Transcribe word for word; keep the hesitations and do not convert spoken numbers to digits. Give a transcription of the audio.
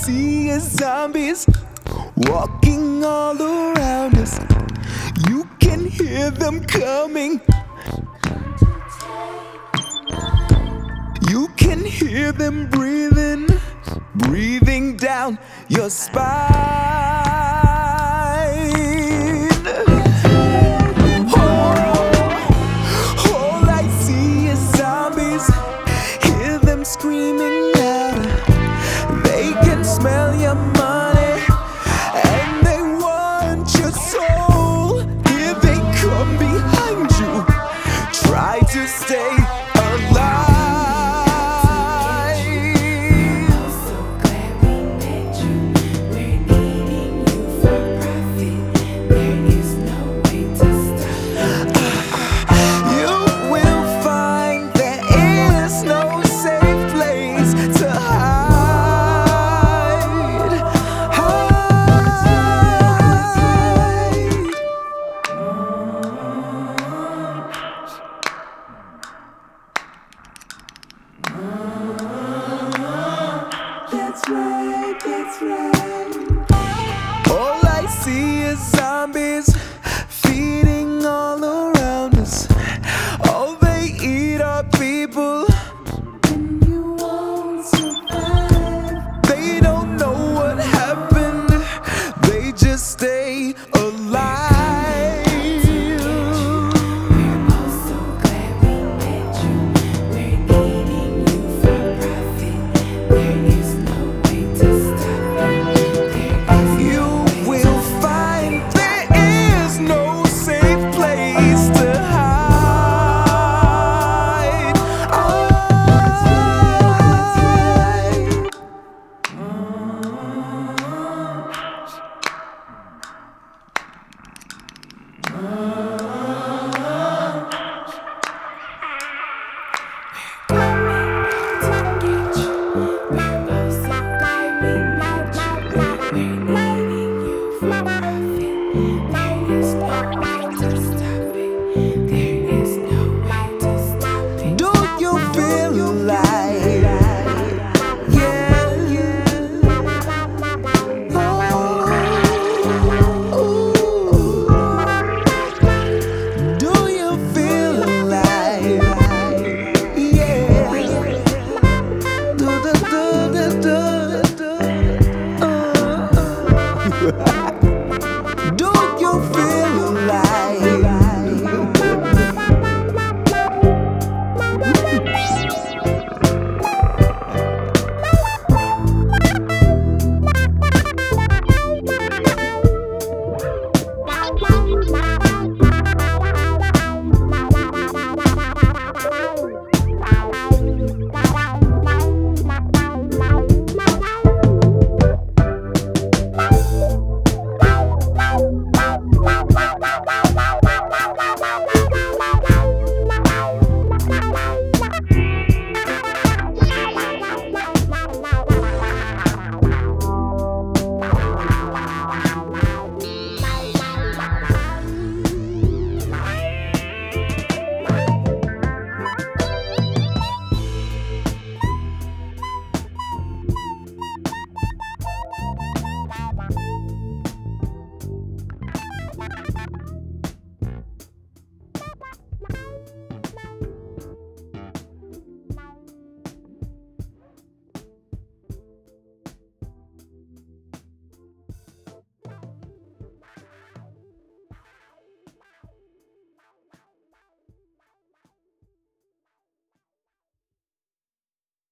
see is zombies walking all around us. You can hear them coming. You can hear them breathing, breathing down your spine. Screaming out, they can smell your money and they want your soul. Here they come behind you, try to stay alive. I'm so glad we met you. We're needing you for profit. There is no way to stop. You will find there is no to hide, hide. That's right, that's right. All I see is zombies feeding